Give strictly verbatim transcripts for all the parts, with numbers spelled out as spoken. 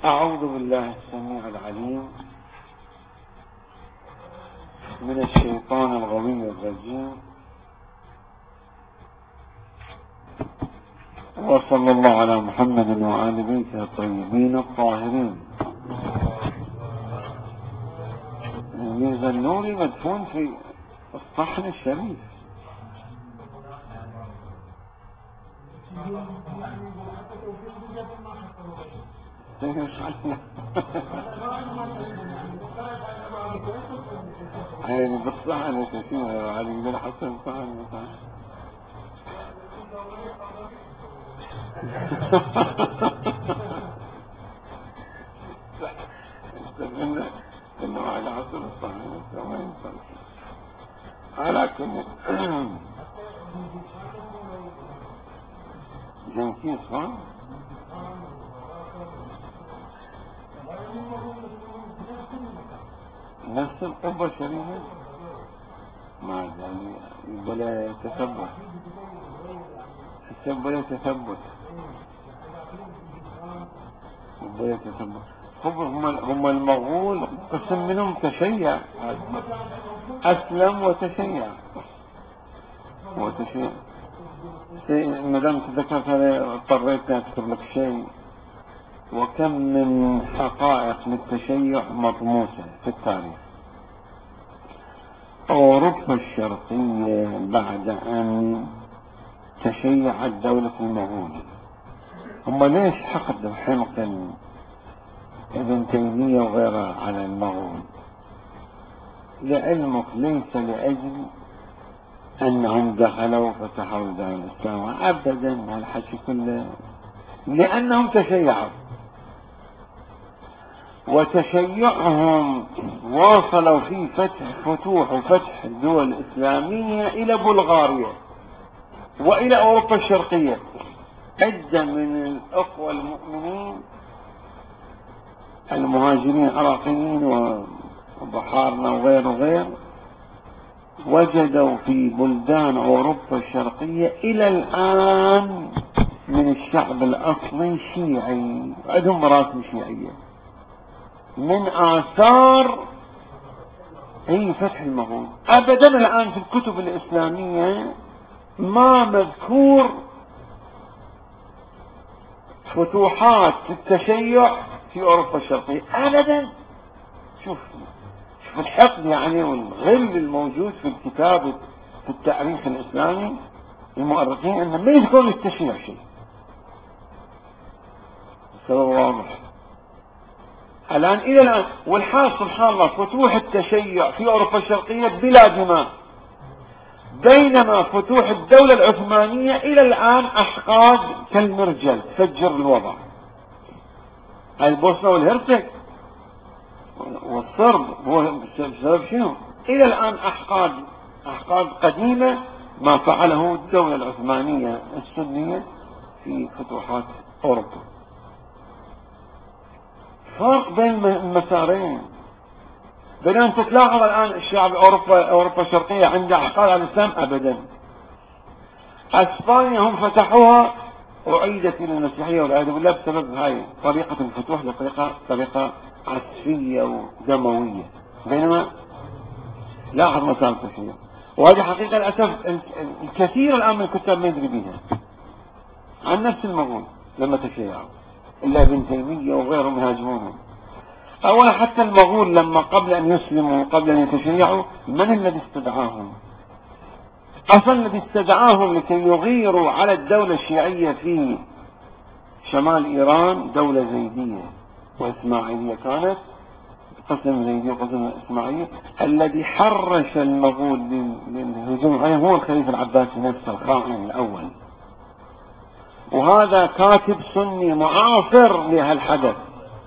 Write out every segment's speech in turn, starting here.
أعوذ بالله السميع العليم من الشيطان الغوي الرجيم، وصلى الله على محمد وآل بيته الطيبين الطاهرين. الزنوري مدفون في الصحن الشريف. يعني بالصحن كثيرة علي بن حسن صحن مثلا. استغلنا انه على عصر الصحن ما ينفع. على كل جنكيز صح؟ نفس القبة الشريفة ما يعني ولا تثبت السب ولا تثبت ولا تثبت. هم هم المغول قسم منهم تشيع، أسلم وتشيع وتشيع. ما دام تذكرت هذا اضطريت أذكر لك شيء. وكم من حقائق للتشيع مطموسة في التاريخ. أوروبا الشرقية بعد أن تشيعت دولة المغول، هم ليش حقدوا حمق ابن تيمية وغيره على المغول؟ لعلمك ليس لأجل أنهم دخلوا فتحوا دولة الإسلام أبدا، هالحكي كله لأنهم تشيعوا، وتشيعهم واصلوا في فتح فتوح وفتح الدول الإسلامية إلى بلغاريا وإلى أوروبا الشرقية. عدة من الأخوة المؤمنين المهاجرين العراقيين وبحارنا وغير وغير وجدوا في بلدان أوروبا الشرقية إلى الآن من الشعب الأصلي شيعي، عندهم مراسم شيعية من آثار هي فتح المغول. أبدا الآن في الكتب الإسلامية ما مذكور فتوحات التشيع في أوروبا الشرقية أبدا. شوف شوف الحقد يعني والغل الموجود في الكتاب في التاريخ الإسلامي. المؤرخين أن ما يذكرون التشيع شيء. السبب واضح الآن إلى الآن. والحال سبحان الله فتوح التشيع في أوروبا الشرقية بلا دماء، بينما فتوح الدولة العثمانية إلى الآن أحقاد كالمرجل تفجر الوضع. البوسنة والهرسك والصرب هو بسبب شنو؟ إلى الآن أحقاد أحقاد قديمة ما فعله الدولة العثمانية السنية في فتوحات أوروبا. فرق بين المسارين. بين أن تلاحظ الآن الشعب أوروبا أوروبا الشرقية عنده أحقاد على الإسلام أبدا. أسبانيا هم فتحوها وعيدت إلى المسيحية والعياذ بالله بسبب هاي طريقة الفتوح لطريقة طريقة عسفية ودموية. بينما لاحظ مسار التشيع، وهذه حقيقة للأسف الكثير الآن من الكتاب ما يدري بها عن نفس المغول لما تشيعوا، إلا ابن تيمية وغيرهم يهاجمونهم. أولا حتى المغول لما قبل أن يسلموا قبل أن يتشيعوا من الذي استدعاهم؟ أصلا الذي استدعاهم لكي يغيروا على الدولة الشيعية في شمال إيران دولة زيدية وإسماعيلية، كانت قسم زيدي وقسم إسماعيلي. الذي حرش المغول للهجوم عليهم هو الخليفة العباسي نفسه الخائن الأول، وهذا كاتب سني معاصر لهالحدث،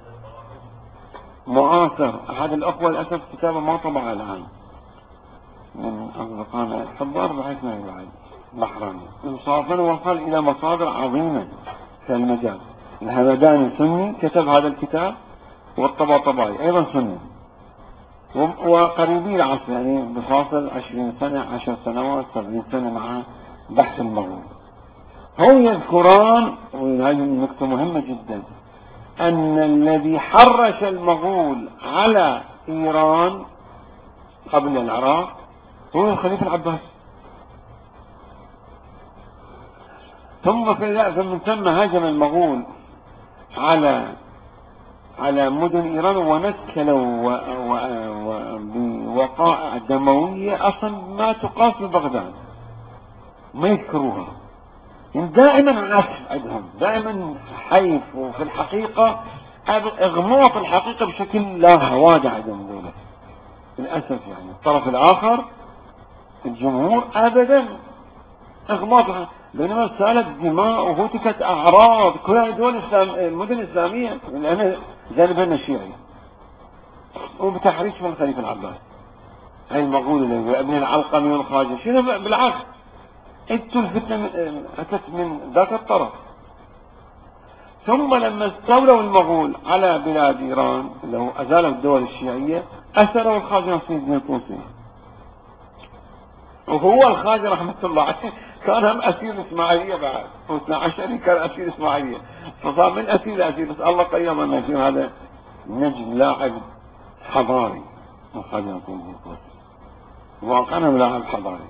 معاصر. أحد الأخوة للأسف كتابه ما طبع الآن من أصدقائنا الحضار بحيث ما يبعد بحراني. إنصافا وصل إلى مصادر عظيمة في المجال. الهمداني سني كتب هذا الكتاب، والطباطبائي أيضا سني وقريبي العصر، يعني بفاصل عشرين سنة عشر سنوات سبعين سنة مع بحث المغول. هم يذكران، وهذه نقطة مهمة جدا، أن الذي حرش المغول على إيران قبل العراق هو الخليفة العباسي. ثم من ثم هاجم المغول على على مدن إيران ونكلوا بوقائع دموية أصلا ما تقاس ببغداد، ما يذكروها. دائما عسف عندهم، دائما حيف، وفي الحقيقة إغماط الحقيقة بشكل لا هوادع عندهم دولة للأسف. يعني الطرف الآخر الجمهور أبدا إغماط، بينما سالت دماء وهتكت أعراض كلها دول إسلام مدن إسلامية لأن جانبنا الشيعي وبتحريش من الخليفة العباس. هاي المغول اللي ابن العلقمي والخاجر شنو بالعكس، انتوا الفتنة أتت من ذاك الطرف. ثم لما استولوا المغول على بلاد إيران اللي هو أزالوا الدول الشيعية أسروا الخاجر نصير الدين الطوسي، وهو الخاجر رحمة الله عليه كان هم أسير إسماعيلية بعد، واثنى عشري كان أسير إسماعيلية، فصار من أسير لأسير. بس الله قيم أن يكون هذا نجم لاعب حضاري، الخاجر نصير الدين الطوسي واقعا لاعب حضاري.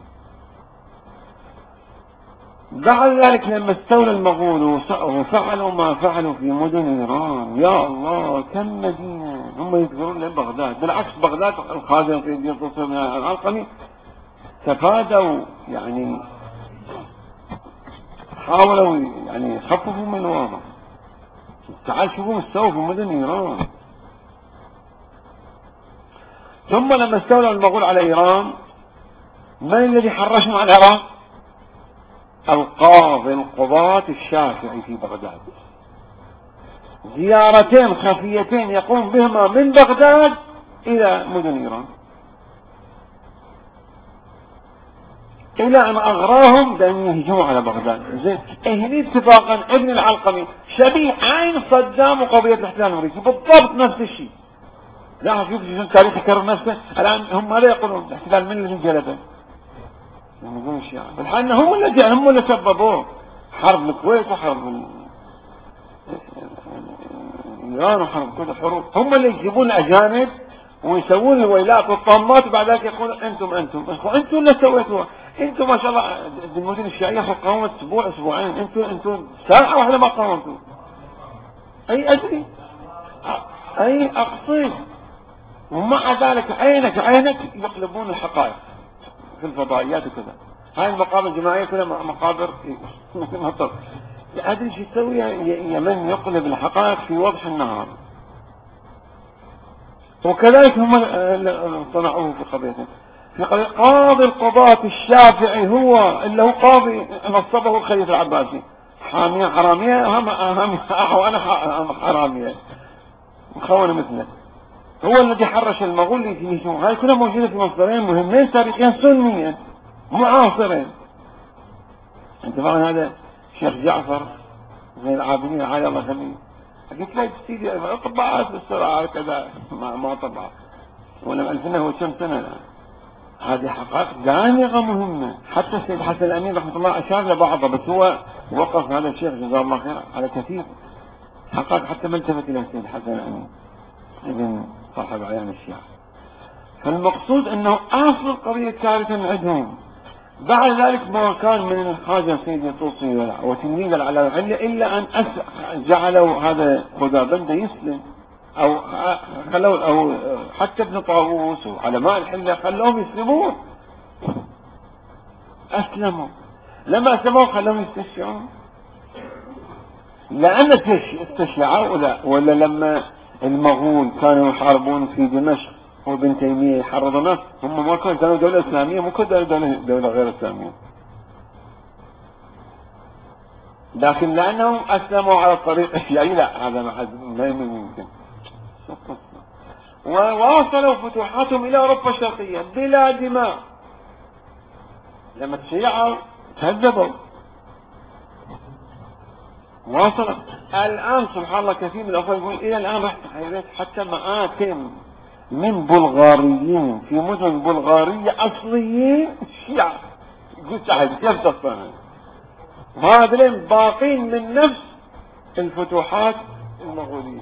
بعد ذلك لما استولى المغول وفعلوا ما فعلوا في مدن إيران، يا الله كم مدينة هم يذكرون لهم بغداد. بالعكس بغداد الخاجر نصير الدين الطوسي من العلقمي تفادوا، يعني حاولوا يعني يخففوا من الوضع. تعال شوفوا مستوى في مدن إيران. ثم لما استولوا المغول على إيران، من الذي حرشهم على العراق؟ القاضي القضاة الشافعي في بغداد. زيارتين خفيتين يقوم بهما من بغداد إلى مدن إيران، إلى أن أغراهم بأن يهجموا على بغداد. زين هني اتفاقا ابن العلقمي شبيه عين صدام وقضية الاحتلال الأمريكي بالضبط نفس الشيء. لا شوف التاريخ يكرر نفسه. الآن هم ماذا يقولون؟ الاحتلال من الذي جلبه؟ يقولون الشيعة، بالحال هم الذي هم اللي سببوه حرب الكويت وحرب إيران وحرب كل الحروب. هم اللي يجيبون الأجانب ويسوون الويلات والطامات، وبعد ذلك يقولون أنتم أنتم أنتم اللي سويتوها. أنتم ما شاء الله المدن الشيعية قاومت أسبوع أسبوعين، أنتم أنتم ساعة واحدة ما قاومتوا. أي أدري أي أقصد. ومع ذلك عينك عينك يقلبون الحقائق في الفضائيات وكذا. هاي المقابر الجماعية كلها مقابر مطر. أدري شو يسوي يمن يقلب الحقائق في وضح النهار. وكذلك هم صنعوه في قضيته. في قضية قاضي القضاة الشافعي هو اللي هو قاضي نصبه الخليفة العباسي. حامية حرامية هم هم أنا حرامية مخونة مثله. هو الذي حرش المغول ليجيشون. هاي كلها موجودة في مصدرين مهمين تاريخيا سنيين معاصرين. انت فاهم هذا شيخ جعفر زين العابدين عالي الله يخليه، قلت له سيدي طبعات بالسرعة كذا ما ما طبعات ولا ألفنا هو كم سنة الآن. هذه حقائق دامغة مهمة. حتى السيد حسن الأمين رحمة الله أشار لبعضها، بس هو وقف هذا الشيخ جزاه الله خير على كثير حقائق حتى ما التفت إلى السيد حسن الأمين ابن صاحب عيان الشيعة. فالمقصود أنه أصل القضية كارثة عندهم. بعد ذلك ما كان من الخاجة سيدي الطوسي وتلميذ العلاوي إلا أن جعلوا هذا خدابنده يسلم، أو خلوا أو حتى ابن طاووس وعلماء الحلة خلوهم يسلمون. أسلموا. لما أسلموا خلوهم يستشيعون، لأن استشيعوا ولا, ولا لما المغول كانوا يحاربون في دمشق وابن تيمية يحرضوا نفس، هم ما كانوا دولة إسلامية، مو كانوا دولة, دولة غير إسلامية، لكن لأنهم أسلموا على الطريق الشيعي لا هذا ما يمكن. وواصلوا فتوحاتهم إلى أوروبا الشرقية بلا دماء. لما تشيعوا تهذبوا واصلوا. الآن سبحان الله كثير من الأخوة يقول إلى الآن رحت حيرت حتى مآتم من بلغاريين في مدن بلغارية أصليين شيعة. قلت أحد كيف تصنع؟ وهذين باقين من نفس الفتوحات المغولية.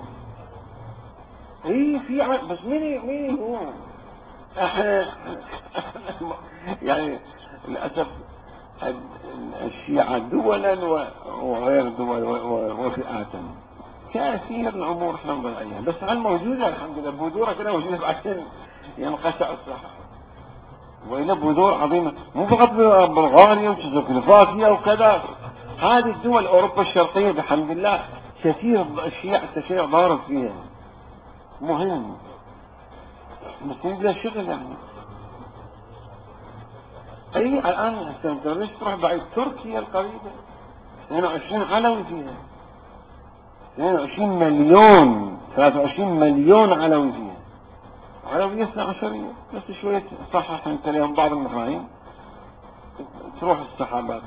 اي في ع... بس مين مين هو احنا يعني للأسف الشيعة دولا وغير دول وفئات كثير الأمور احنا نضل عليها، بس هل موجودة الحمد لله بذورة كده موجودة بعدين ينقطع الصحة، وإلى بذور عظيمة مو فقط بلغاريا وتشيكوسلوفاكيا وكذا، هذه الدول أوروبا الشرقية بحمد الله كثير الشيعة التشيع ضارب فيها مهم، بس يبدأ شغل يعني. اي الان انت ليش تروح بعيد؟ تركيا القريبة اثنين وعشرين علوي فيها، اثنين وعشرين مليون، ثلاثة وعشرين مليون علوي فيها، علوية اثنا عشرية بس شوية صحح انت لهم بعض المفاهيم تروح السحابات.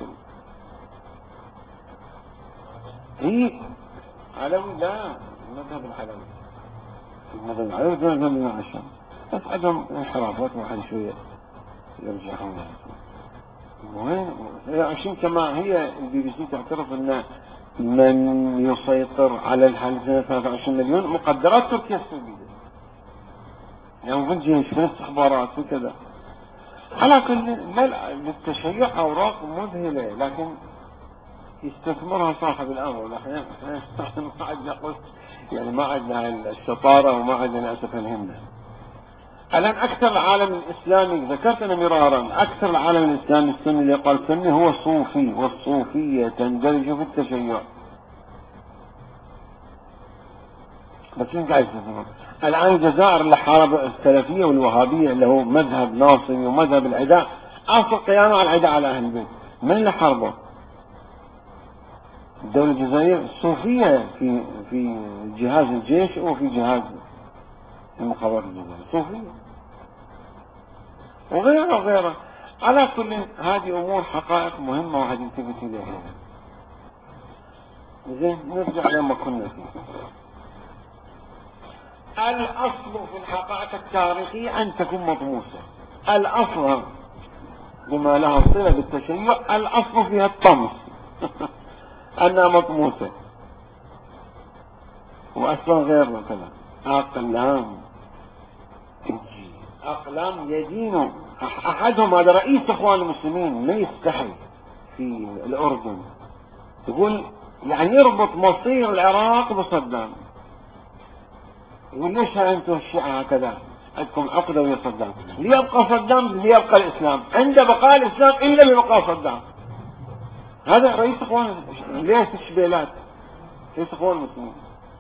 هي علوي لا المذهب العلوي، المذهب العلوي دون من عشان بس عندهم انحرافات وحد شوية يرجعون وين عشان كما هي البي بي سي تعترف ان من يسيطر على الحالة ثلاثة وعشرين مليون مقدرات تركيا السورية يعني في الجيش في الاستخبارات وكذا. على كل للتشيع اوراق مذهلة لكن يستثمرها صاحب الامر، نحن ما عندنا يعني ما عندنا الشطارة وما عندنا للاسف الهمة. الآن أكثر العالم الإسلامي ذكرت أنا مرارا أكثر العالم الإسلامي السني اللي قال سني هو صوفي، والصوفية تندرج في التشيع. بس انت عايز تفهم الآن الجزائر اللي حارب السلفية والوهابية اللي هو مذهب ناصري ومذهب العداء، أصل قيامة على العداء على أهل البيت، من اللي حاربه؟ الدولة الجزائرية الصوفية في في جهاز الجيش وفي جهاز المخابرات الجزائرية صوفية وغيره وغيره. على كل هذه أمور حقائق مهمة وهذه انتبهت إليها. زين نرجع لما كنا فيه. الأصل في الحقائق التاريخية أن تكون مطموسة، الأصل بما لها صلة بالتشيع الأصل فيها الطمس أنها مطموسة، وأصلا غير كذا أقلام أقلام يدين. أحدهم هذا رئيس إخوان المسلمين ما يستحي في الأردن يقول يعني يربط مصير العراق بصدام، يقول ليش أنتم الشيعة هكذا عندكم عقدة ويا صدام؟ ليبقى صدام ليبقى الإسلام، عند بقاء الإسلام إلا ببقاء صدام. هذا رئيس إخوان ليش الشبيلات رئيس إخوان المسلمين.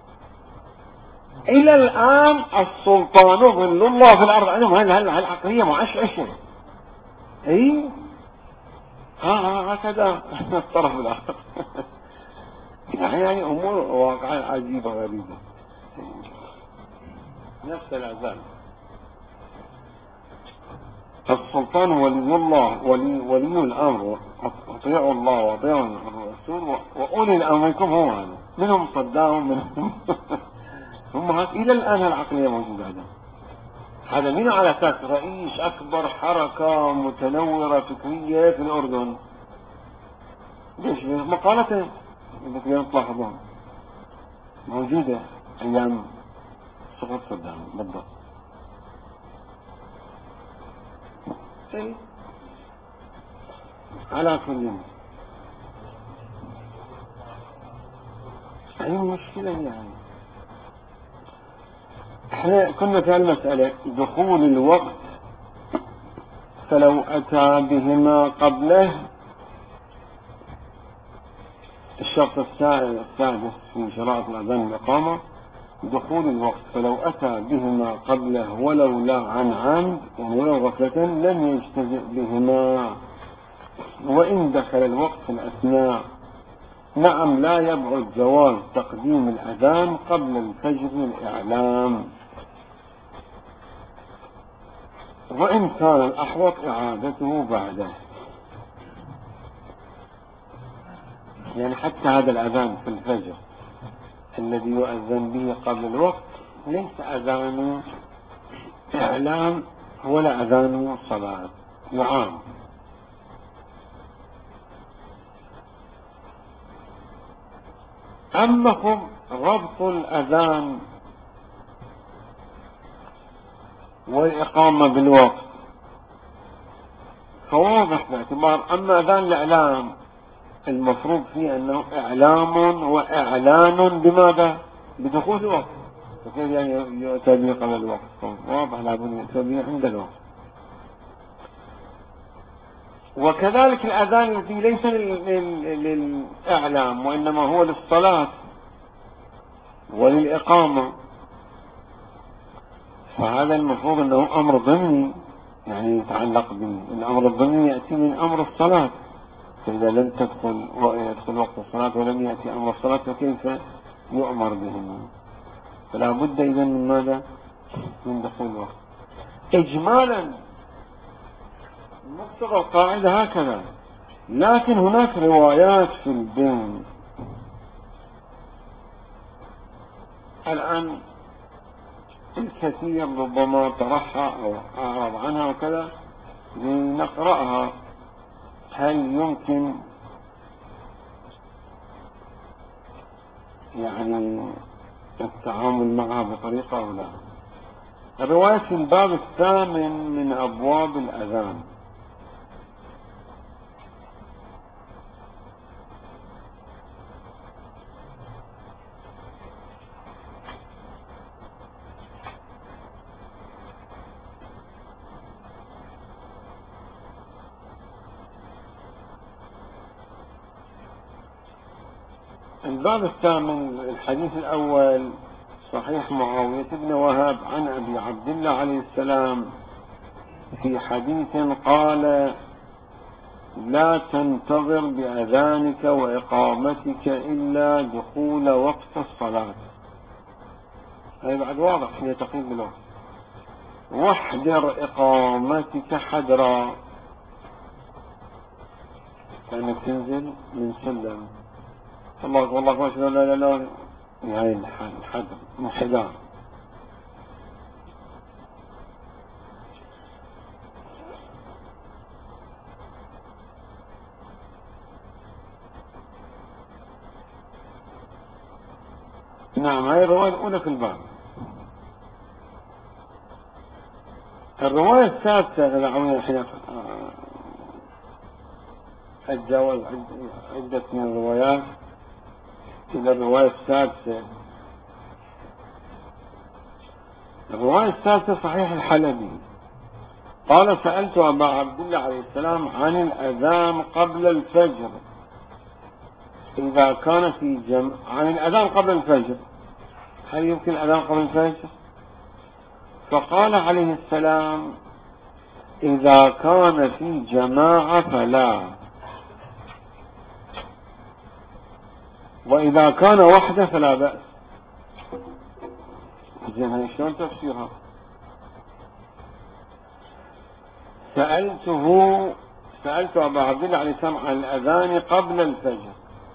إلى الآن السلطان ظل الله في الأرض عندهم هالعقلية معش عشر. اي ها هكذا الطرف الآخر يعني أمور واقعا عجيبة غريبة. نفس العذاب السلطان ولي الله ولي, ولي الأمر، أطيعوا الله وأطيعوا الرسول وأولي الأمر منكم. هو هذا منهم صدام منهم هم إلى الآن العقلية موجودة عندهم. هذا من على أساس رئيس أكبر حركة متنورة فكرية في الأردن. ليش مقالته اللي تلاحظون موجودة أيام سقوط صدام بالضبط. على كل أي مشكلة يعني. احنا كنا في المسألة دخول الوقت فلو أتى بهما قبله، الشرط السادس في شرائط الأذان الإقامة دخول الوقت فلو أتى بهما قبله ولو لا عن عمد يعني ولو غفلة لم يجتزئ بهما، وإن دخل الوقت في الأثناء نعم لا يبعد جواز تقديم الأذان قبل الفجر الإعلام، وإن كان الأحوط إعادته بعده. يعني حتى هذا الأذان في الفجر الذي يؤذن به قبل الوقت ليس أذان إعلام ولا أذان صلاة، يعام. أما هم ربط الأذان والإقامة بالوقت فواضح باعتبار أما أذان الإعلام المفروض فيه أنه إعلام وإعلان بماذا؟ بدخول الوقت، فكيف يعني يؤتى به قبل الوقت؟ واضح لابد يؤتى به عند الوقت. وكذلك الأذان الذي ليس للإعلام وإنما هو للصلاة وللإقامة، فهذا المفروض أنه أمر ضمني يعني يتعلق به. الأمر الضمني يأتي من أمر الصلاة، فإذا لم تدخل يدخل وقت الصلاة ولم يأتي أمر الصلاة فكيف يؤمر به؟ فلا بد إذن من ماذا؟ من دخول الوقت. إجمالا مقتضى القاعدة هكذا، لكن هناك روايات في الدين الآن الكثير ربما طرحها أو أعرض عنها وكذا لنقرأها، هل يمكن يعني التعامل معها بطريقة أو لا؟ الرواية في الباب الثامن من أبواب الأذان. الباب الثامن الحديث الأول صحيح معاوية بن وهب عن أبي عبد الله عليه السلام في حديث قال: لا تنتظر بأذانك وإقامتك إلا دخول وقت الصلاة. هذا بعد واضح هي تقييد بالوقت. واحذر إقامتك حذرا، كأنك تنزل من سلم الله والله ما شاء الله لا لا لا يعني الحذر محذار. نعم، هذه الرواية الأولى في الباب. الرواية الثالثة للعون الحين أتجاوز عدة من الروايات إلى الرواية السادسة. الرواية السادسة صحيح الحلبي قال: سألت أبا عبد الله عليه السلام عن الأذان قبل الفجر إذا كان في جمع. عن الأذان قبل الفجر، هل يمكن الأذان قبل الفجر؟ فقال عليه السلام: إذا كان في جماعة فلا، وإذا كان وحده فلا بأس. زين، هاي شلون تفسيرها؟ سألته سألت أبا عبد الله عليه السلام عن الأذان قبل الفجر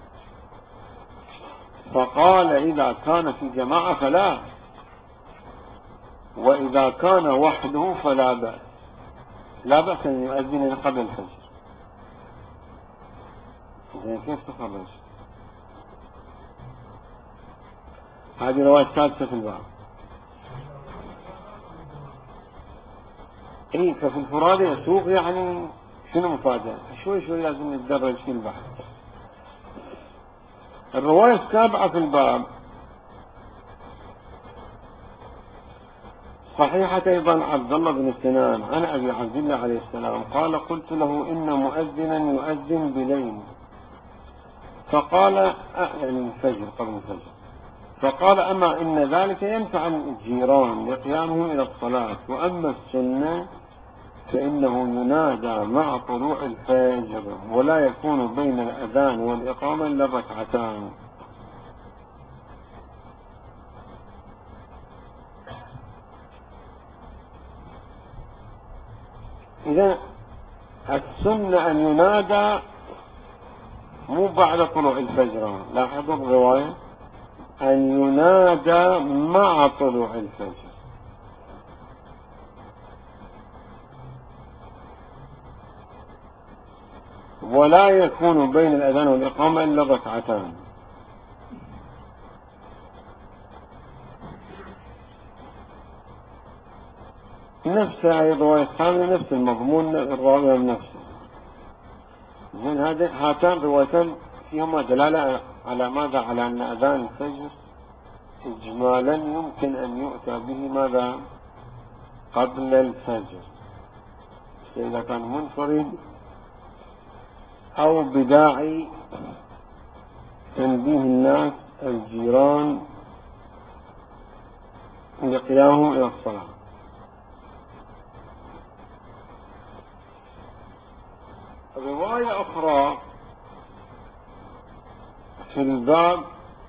فقال: إذا كان في جماعة فلا، وإذا كان وحده فلا بأس. لا بأس أن يؤذن قبل الفجر. زين، كيف تخرج؟ هذه رواية ثالثة في الباب. اي، ففي الفرادة يسوق يعني شنو مفادة؟ شوي شوي لازم نتدرج في البحث. الرواية السابعة في الباب صحيحة أيضا عبد الله بن سنان عن أبي عبد الله عليه السلام قال: قلت له: إن مؤذنا يؤذن بليل، فقال يعني الفجر قبل الفجر، فقال: أما إن ذلك ينفع الجيران لقيامهم إلى الصلاة، وأما السنة فإنه ينادى مع طلوع الفجر، ولا يكون بين الأذان والإقامة إلا ركعتان. إذا السنة أن ينادى مو بعد طلوع الفجر، لاحظوا الرواية، أن ينادى مع طلوع الفجر، ولا يكون بين الأذان والإقامة إلا ركعتان. نفس الرواية الثانية نفس المضمون الراوي نفسه. زين هذه هاتان روايتان فيهما دلالة على ماذا؟ على أن أذان الفجر إجمالا يمكن أن يؤتى به ماذا؟ قبل الفجر، إذا كان منفرد أو بداعي تنبيه الناس الجيران لقيامهم إلى الصلاة. رواية أخرى في الباب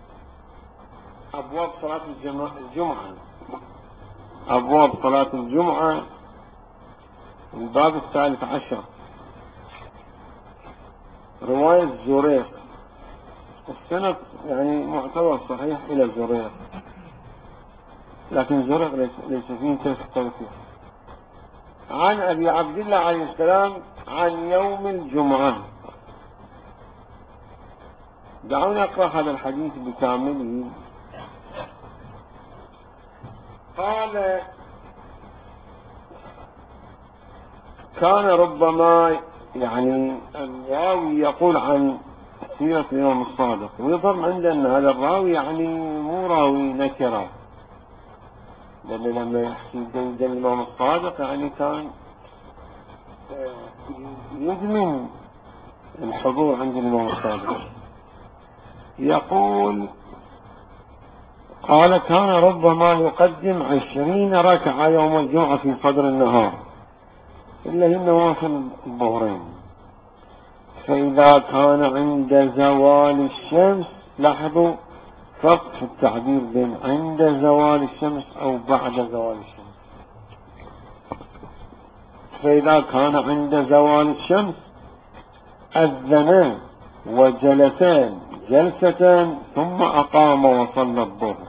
أبواب صلاة الجمعة، أبواب صلاة الجمعة الباب الثالث عشر، رواية زريق، السند يعني معتبر صحيح إلى زريق، لكن زريق ليس فيه توثيق. عن أبي عبد الله عليه السلام عن يوم الجمعة. دعوني أقرأ هذا الحديث بكامله. قال: كان ربما، يعني الراوي يقول عن سيرة الإمام الصادق، ويظهر عندنا أن هذا الراوي يعني مو راوي نكرة، لأن لما يحكي جيد الإمام الصادق يعني كان يضمن الحضور عند الإمام الصادق. يقول: قال: كان ربما يقدم عشرين ركعة يوم الجمعة في صدر النهار إلا هي نوافل الظهرين، فإذا كان عند زوال الشمس، لاحظوا فرق في التعبير بين عند زوال الشمس أو بعد زوال الشمس. فإذا كان عند زوال الشمس أذنا وجلسان جلستان ثم أقام وصلى الظهر.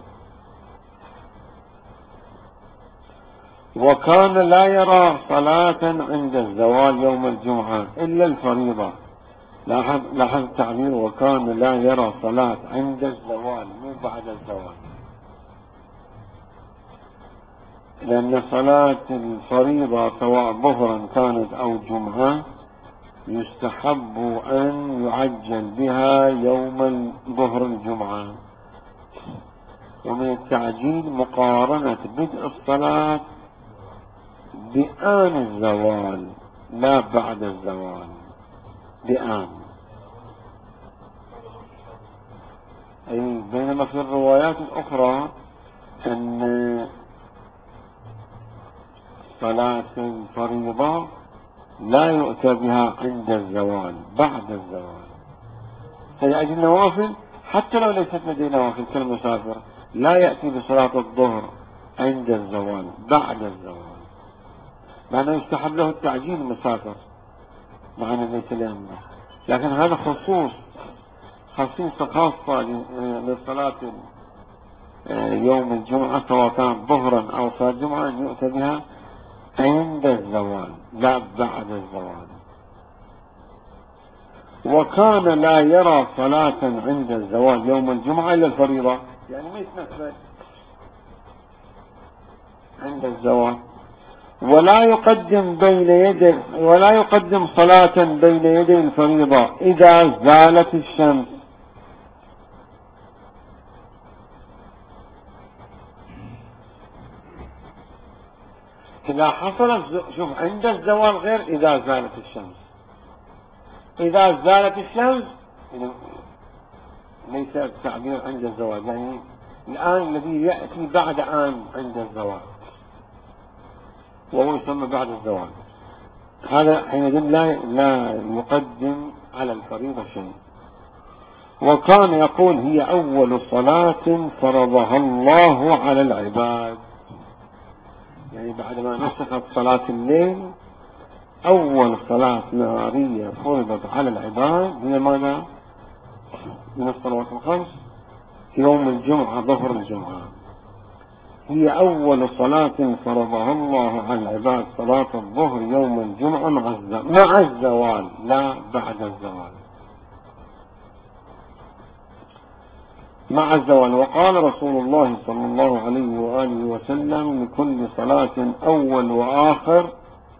وكان لا يرى صلاة عند الزوال يوم الجمعة إلا الفريضة. لاحظ لاحظ التعبير: وكان لا يرى صلاة عند الزوال مو بعد الزوال، لأن صلاة الفريضة سواء ظهرا كانت أو جمعة يستحب أن يعجل بها يوم ظهر الجمعة. ومن التعجيل مقارنة بدء الصلاة بآن الزوال لا بعد الزوال، بآن. أي بينما في الروايات الأخرى أن صلاة الفريضة لا يؤتى بها عند الزوال، بعد الزوال. فيأتي النوافل حتى لو ليست لديه نوافل كالمسافر لا يأتي بصلاة الظهر عند الزوال، بعد الزوال، مع أنه يستحب له التعجيل المسافر مع أنه ليس لأمه، لكن هذا خصوص خصيصة خاصة لصلاة يوم الجمعة سواء كان ظهرا أو صلاة جمعة أن يؤتى بها عند الزوال لا بعد الزوال. وكان لا يرى صلاة عند الزوال يوم الجمعة إلا الفريضة، يعني ما يتنفل عند الزوال. ولا يقدم بين يدي ولا يقدم صلاة بين يدي الفريضة إذا زالت الشمس. إذا حصل، شوف، عند الزوال غير إذا زالت الشمس. إذا زالت الشمس ليس التعبير عند الزوال، يعني الآن الذي يأتي بعد آن عند الزوال وهو يسمى بعد الزوال، هذا حينئذ لا لا يقدم على الفريضة شيء. وكان يقول: هي أول صلاة فرضها الله على العباد، يعني بعدما نسخت صلاة الليل أول صلاة نهارية فرضت على العباد هي ماذا؟ من الصلوات الخمس يوم الجمعة، ظهر الجمعة. هي أول صلاة فرضها الله على العباد صلاة الظهر يوم الجمعة مع الزوال لا بعد الزوال. مع الزوال. وقال رسول الله صلى الله عليه وآله وسلم لكل صلاة أول وآخر،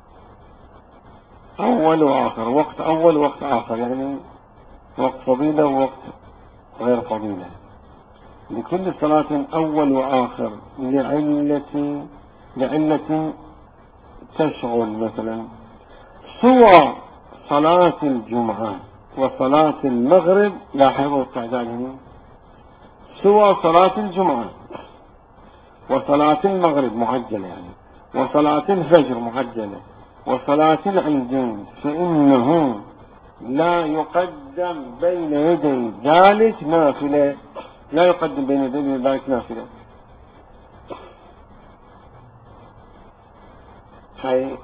أول وآخر، وقت أول وقت آخر، يعني وقت فضيلة ووقت غير فضيلة. لكل صلاة أول وآخر لعلة لعلة تشغل، مثلا سوى صلاة الجمعة وصلاة المغرب، لاحظوا التعداد، سوى صلاة الجمعة وصلاة المغرب معجلة يعني، وصلاة الفجر معجلة، وصلاة العيدين، فإنه لا يقدم بين يدي ذلك نافلة، لا يقدم بين يدي ذلك نافلة. هاي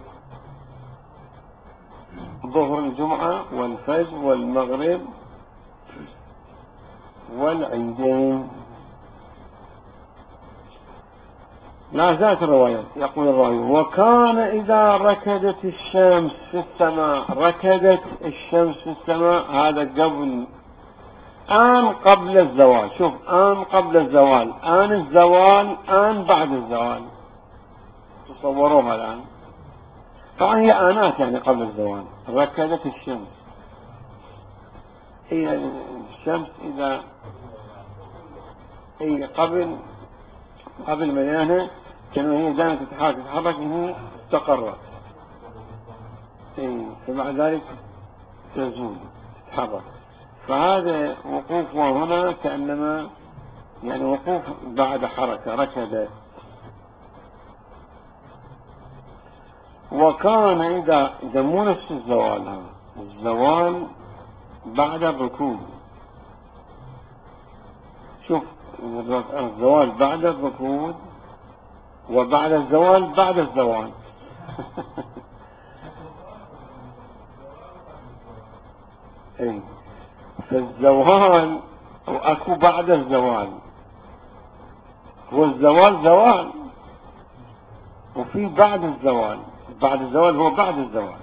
ظهر الجمعة والفجر والمغرب والعيدين. لا زالت الرواية. يقول الراوي: وكان إذا ركدت الشمس في السماء، ركدت الشمس في السماء، هذا قبل آن قبل الزوال. شوف، آن قبل الزوال، آن الزوال، آن بعد الزوال، تصوروها الآن. طبعا هي آنات يعني قبل الزوال. ركدت الشمس، هي الشمس إذا هي قبل قبل ميانة كانوا هي دائما تتحرك تتحرك هي استقرت، إيه، فبعد ذلك تزول تتحرك. فهذا وقوفها هنا كأنما يعني وقوف بعد حركة، ركض. وكان إذا إذا مو نفس الزوال، هذا الزوال بعد الركوب. شوف، الزوال بعد الركود وبعد الزوال بعد الزوال. اي، فالزوال واكو بعد الزوال، هو الزوال زوال وفي بعد الزوال، بعد الزوال هو بعد الزوال.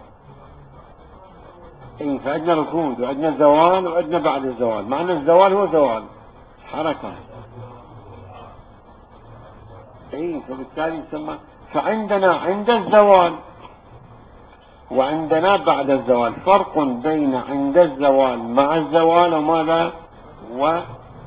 اي، فعندنا ركود وعندنا زوال وعندنا بعد الزوال. معنى الزوال هو زوال حركة، اي، فبالتالي يسمى. فعندنا عند الزوال وعندنا بعد الزوال فرق بين عند الزوال مع الزوال وماذا وقبل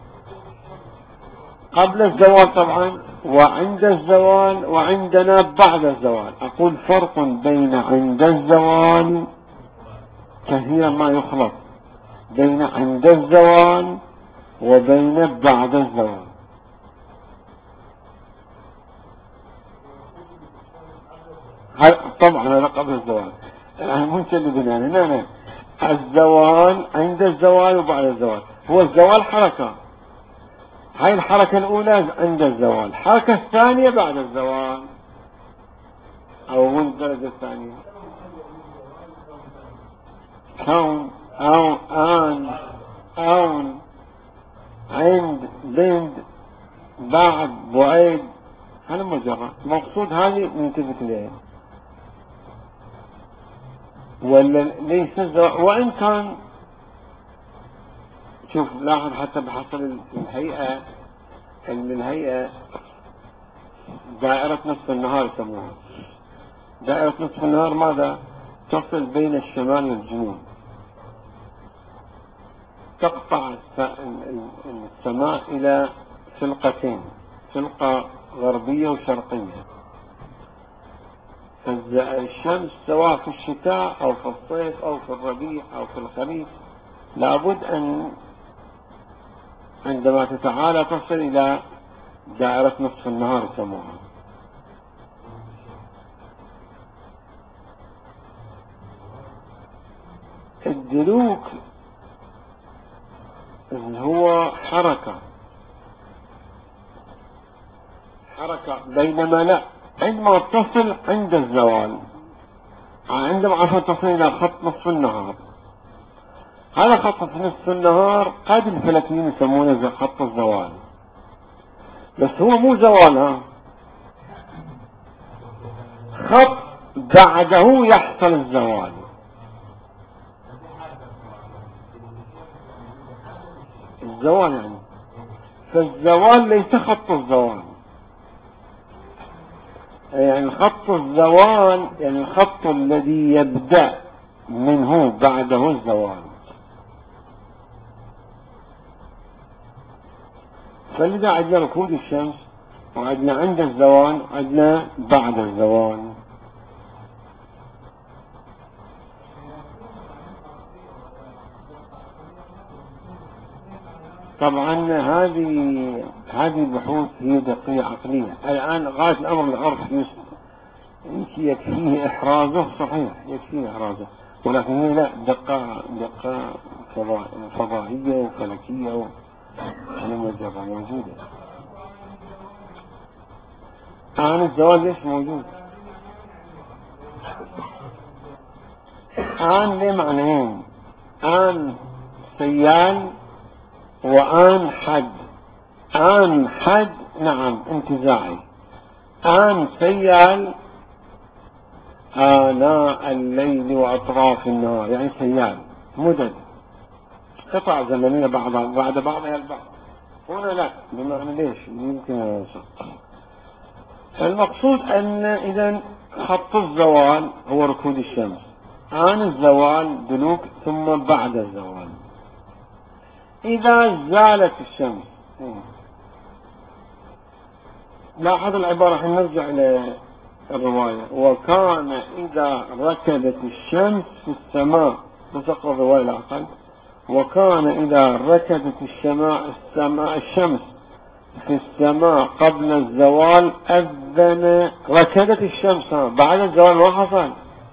الزوال طبعا، وعند الزوال وعندنا بعد الزوال. أقول فرق بين عند الزوال، كثيرا ما يخلط بين عند الزوال وبين بعد الزوال. طبعا هذا قبل الزوال، منشدد يعني. لا لا، الزوال عند الزوال وبعد الزوال. هو الزوال حركة، هاي الحركة الأولى عند الزوال، الحركة الثانية بعد الزوال، أو من الدرجة الثانية كون أو آن آن عند بند بعد بعيد. هذا مجرد مقصود هذه ننتبه لها. ولا ليس الزوال، وإن كان شوف لاحظ حتى بحصل الهيئة، ان الهيئة دائرة نصف النهار يسموها. دائرة نصف النهار ماذا؟ تصل بين الشمال والجنوب، تقطع السماء إلى فلقتين، فلقة غربية وشرقية. فالشمس سواء في الشتاء أو في الصيف أو في الربيع أو في الخريف لابد أن عندما تتعالى تصل إلى دائرة نصف النهار يسموها. الدلوك هو حركة حركة بينما لا، عندما تصل عند الزوال، عندما عشان تصل إلى خط نصف النهار، هذا خط نصف النهار قد الفلكيين يسمونه زي خط الزوال، بس هو مو زوال، ها، خط بعده يحصل الزوال. الزوال يعني، فالزوال ليس خط الزوال، يعني خط الزوال يعني الخط الذي يبدأ منه بعده الزوال. فلذا عندنا ركود الشمس، وعندنا عند الزوال، وعندنا بعد الزوال. طبعا هذه هذه البحوث هي دقيقة عقلية. الآن غاية الأمر العرف يكفيه إحرازه، صحيح يكفيه إحرازه، ولكن هي لا، دقة دقة فضائية وفلكية ومجرة موجودة. آن الزوال ليش موجود؟ آن ليه معنيين، آن سيال وآن حد. آن حد نعم انتزاعي، آن سيال آناء الليل وأطراف النهار، يعني سيال مدد قطع زمنية بعضها بعد بعضها البعض. هنا لا، بمعنى ليش يمكن يشق. المقصود أن إذن خط الزوال هو ركود الشمس، آن الزوال دلوك، ثم بعد الزوال. إذا زالت الشمس، لاحظ العبارة، حين نرجع إلى الرواية، وكان إذا ركدت الشمس في السماء، بسقر الرواية الأقل، وكان إذا ركدت السماء السماء الشمس في السماء قبل الزوال أذن. ركدت الشمس بعد الزوال ما حصل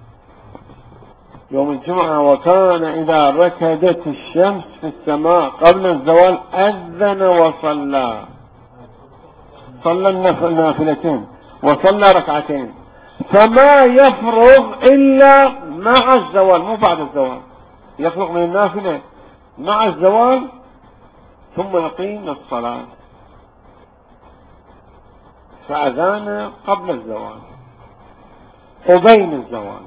يوم الجمعة، وكان إذا ركدت الشمس في السماء قبل الزوال أذن وصلى، صلى النافلتين وصلى ركعتين، فما يفرغ إلا مع الزوال مو بعد الزوال، يفرغ من النافلة مع الزوال ثم يقيم الصلاة. فأذان قبل الزوال وبين الزوال،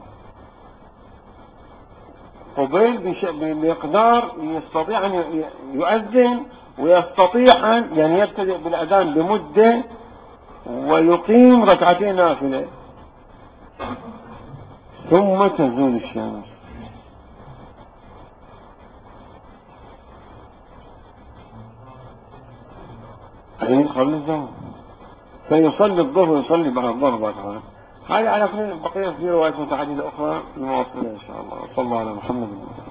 وبين بمقدار يستطيع أن يؤذن، ويستطيع أن يعني يبتدئ بالأذان بمدة ويقيم ركعتين نافلة ثم تزول الشمس. أي قبل الزوال، فيصلي الظهر ويصلي بعد الظهر ركعتين. هذه على كل بقية في روايات متعددة أخرى نواصلها إن شاء الله. صلى الله على محمد.